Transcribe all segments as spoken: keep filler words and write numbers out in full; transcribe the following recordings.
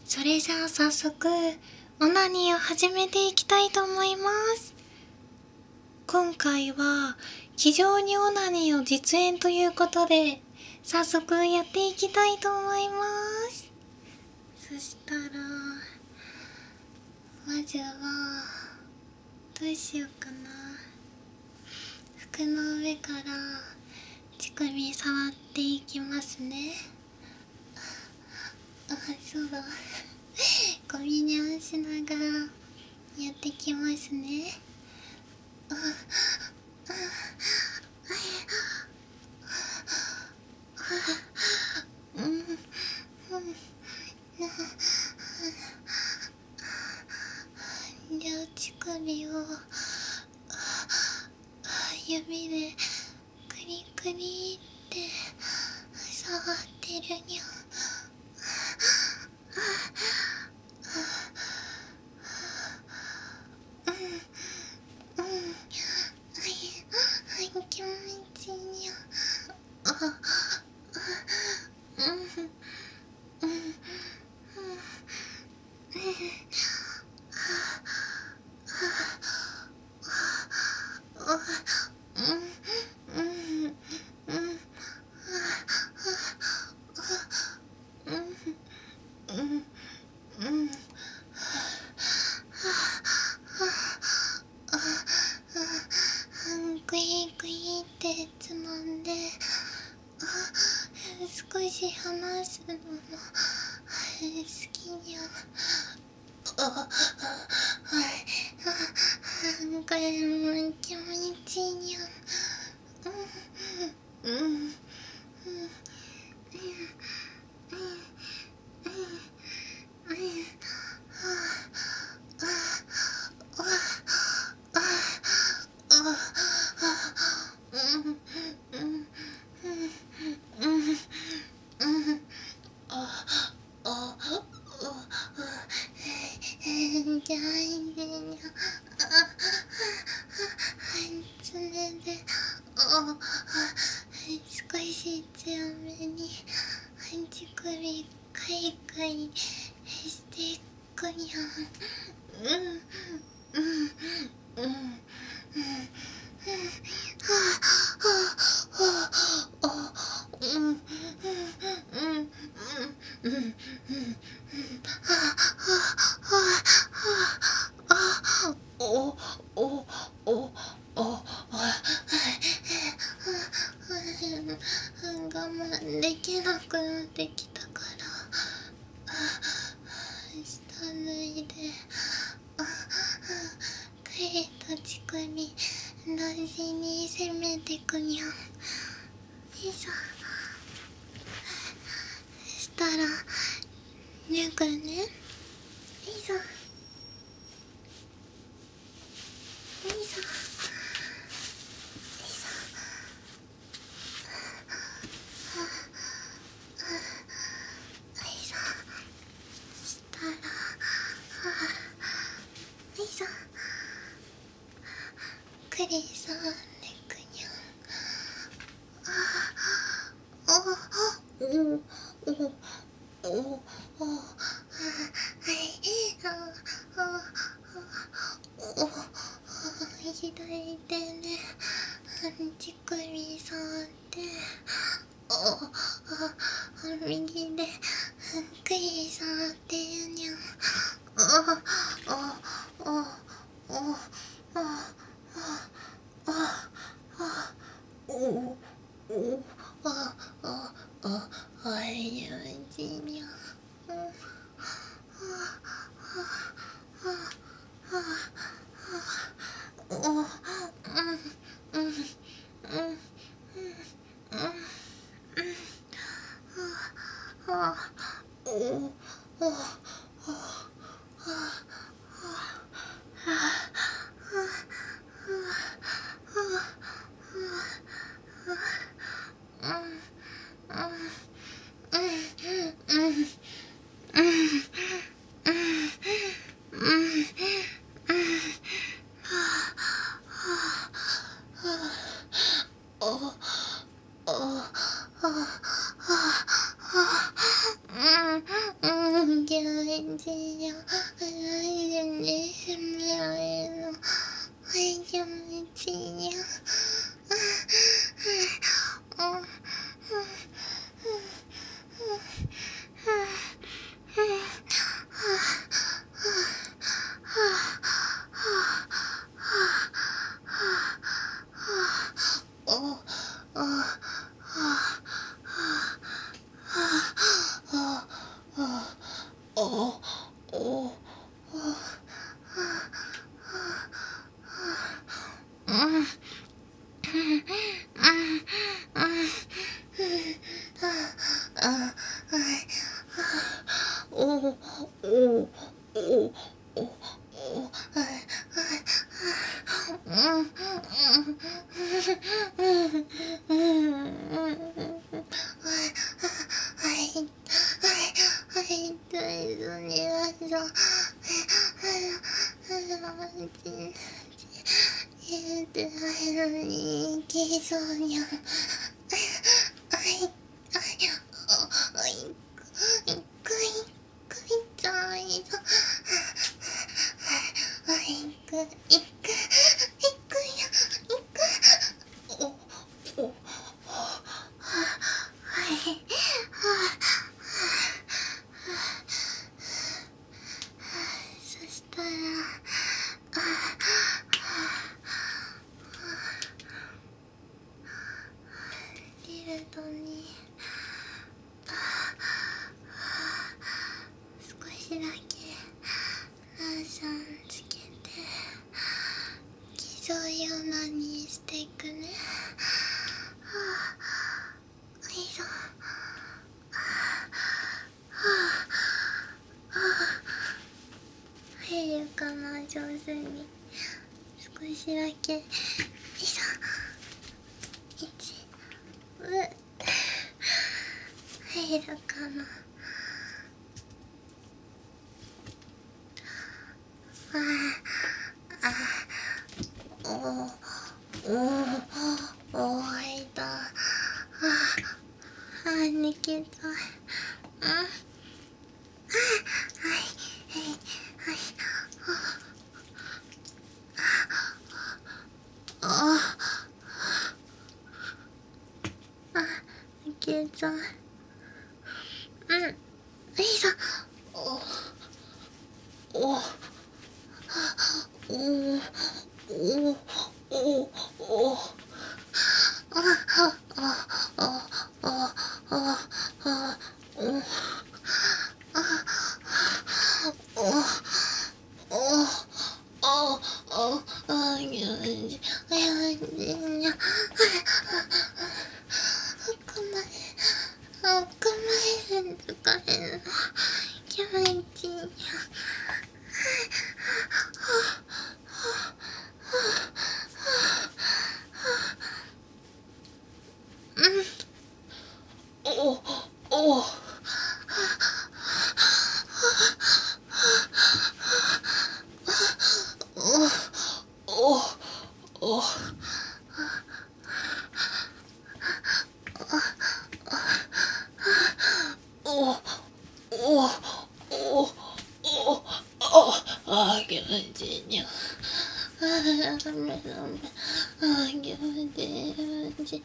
それじゃあ早速オナニーを始めていきたいと思います。今回は気丈にオナニーを実演ということで早速やっていきたいと思います。そしたらまずはどうしようかな。服の上から乳首触っていきますね。あ、そうだゴミにゃんしながらやってきますね。あああうんうん両乳首を指でクリクリって触ってるにゃん。うんうんはいはい気持ちいいにゃん。あうんうんうんグイグイってつまんで少し離すのも好きにゃん。あこれも気持ちいいにゃん。うんうんうんじゃあいいねにゃ。それで少し強めに乳首かいかいしていくにゃん。うんうんうんうんおおおお我慢できなくなってきたから下脱いで帰った乳首同時に攻めてくにゃん。よいしょ。そしたら脱ぐね。よいしょよいしょくりさんでくにゃん。おおおおお左手で乳首触って右でくり触ってるにゃん。あああああおおおああああいやじにゃおうんうんうんうんあおお気持ちいいよ。全然閉められるの。はい、気持ちいいよ。上手に少しだけよいしょいちう入るかな。ああおおおお入った。ああ抜けた。うんはいはいはいああ抜けた。うんよいしょおおおおおおおあああああああおあおおああああよしよし奥まで奥までとかへんの気持ちいいよ。おおおあ気持ちいいよ。ああ気持ちいい気持ちいい。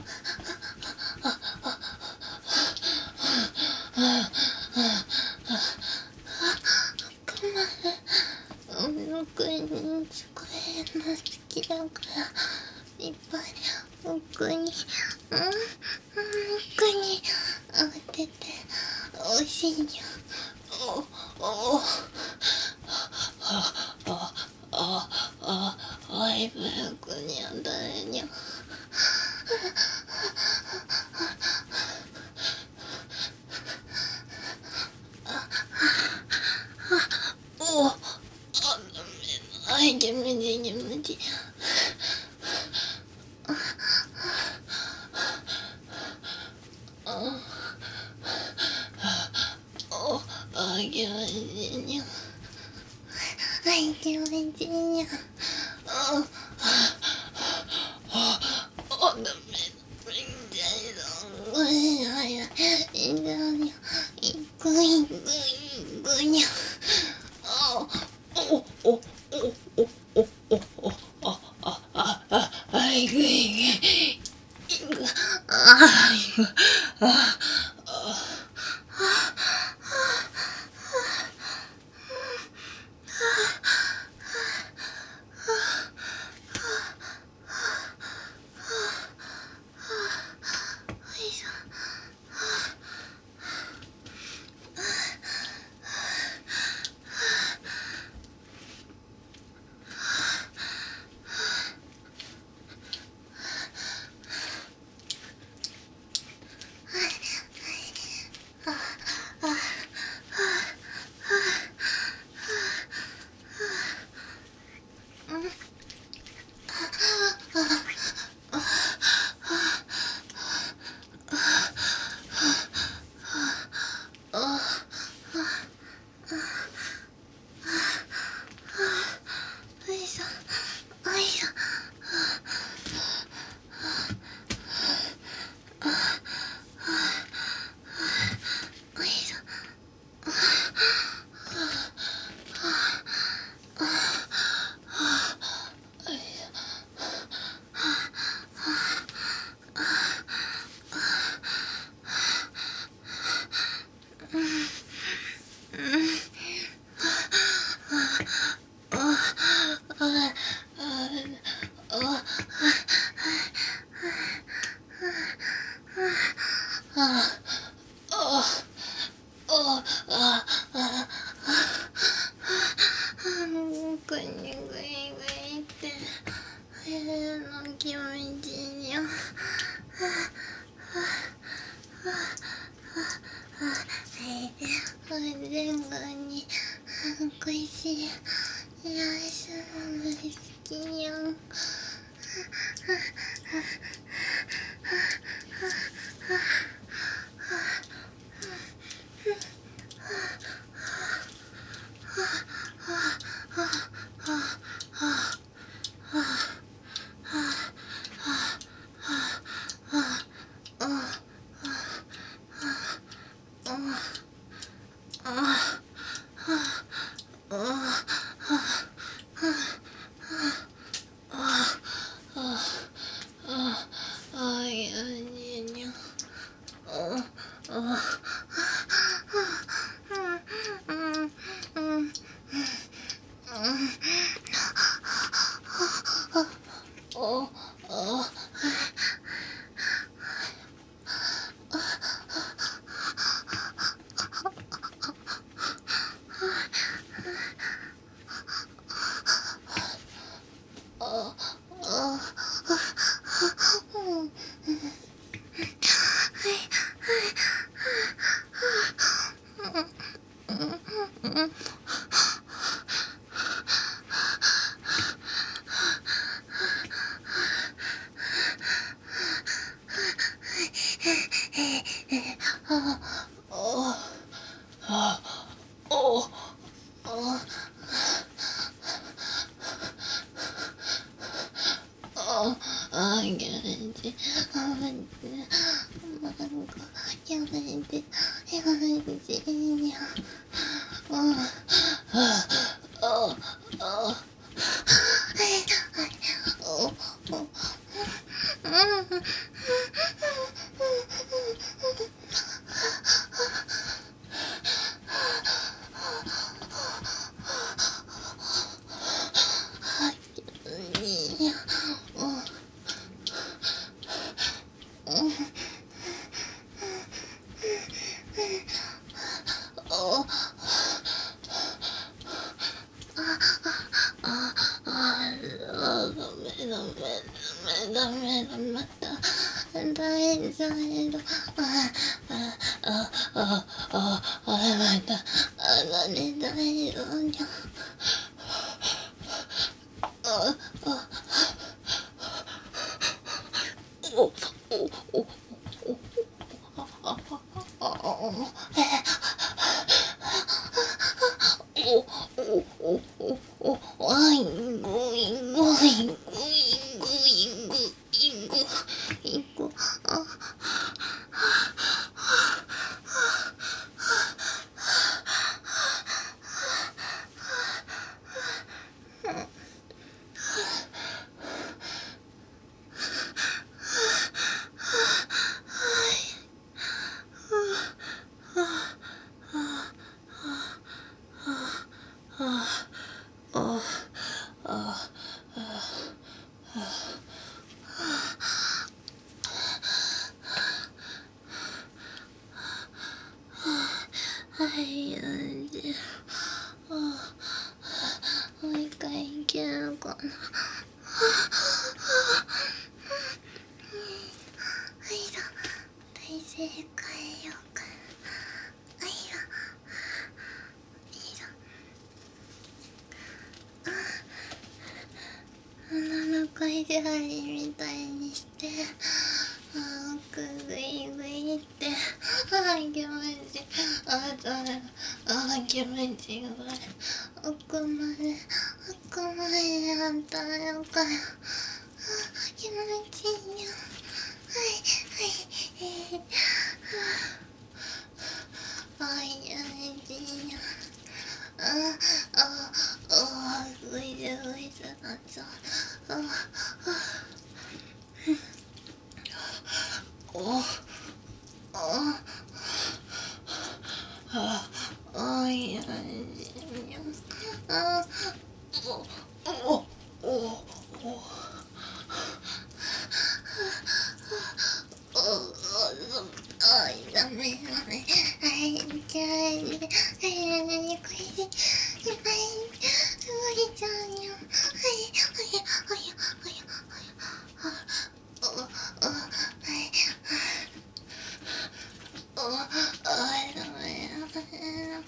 奥に聞こえるの好きだからいっぱい奥にうん奥に当てておいしいよ。おおあああああいぶ奥に当たるにゃ。おああい気持ちいい気持ちいい。あ気持ちいいにゃ。はい気持ちいいにゃ。あああダメだめんじゃいぞ。ごめんなさい。いいぞにゃ。いくいくい。 ぐにゃ。あおおおおおおおおあああああいぐいぐいぐあいぐあぐにぐいぐいって冬の気持ちにゃ。全部においしいやすの好きにゃん。あげて、あげて、マンゴー、やめて、やめて、にゃ。ああ、ああ、ダメだまた大丈夫ああああああまたあだね大丈夫にゃああおおおおあああおおおおおあいごいごいごいごいごいごいごあやで、ああ、もう一回いけるかな。はいだ、大正解よかな。はいだ、いいだ。女の子意地張りみたいにして、あーくぐいぐいって、あー気持ちいい、あーだめ、あー気持ちいい、奥まで、奥までやったらよかよ。気持ちいいよ。はいはい、あいやめちいよ。あああ、ぐいずぐいずなっちゃう。あああああ、いやめちいよ。あおおおおあいダメダメ、はいじゃあはいこれでいっぱい動いちゃうよ。はいはいはいはいあああはいああダメダメ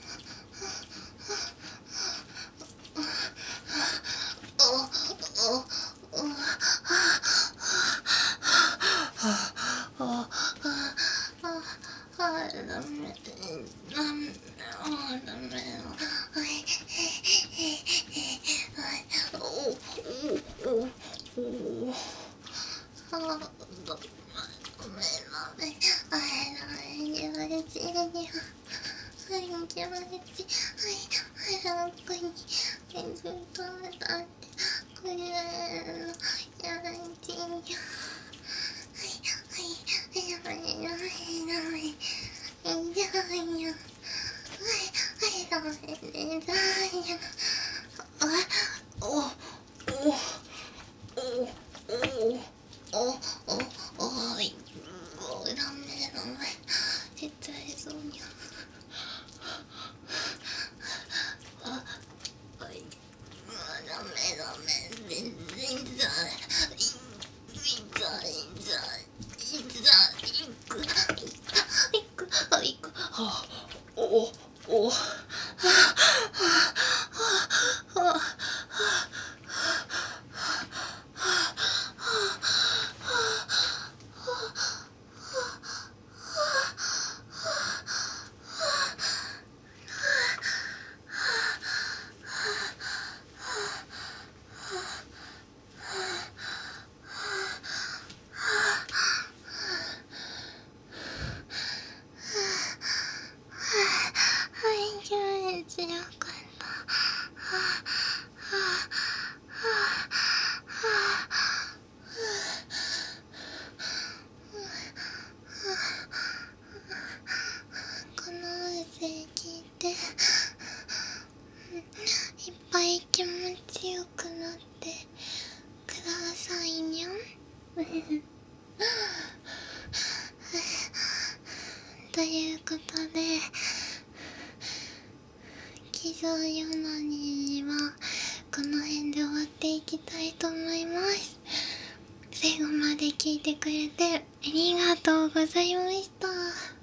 ということで、気象ヨナニはこの辺で終わっていきたいと思います。最後まで聞いてくれてありがとうございました。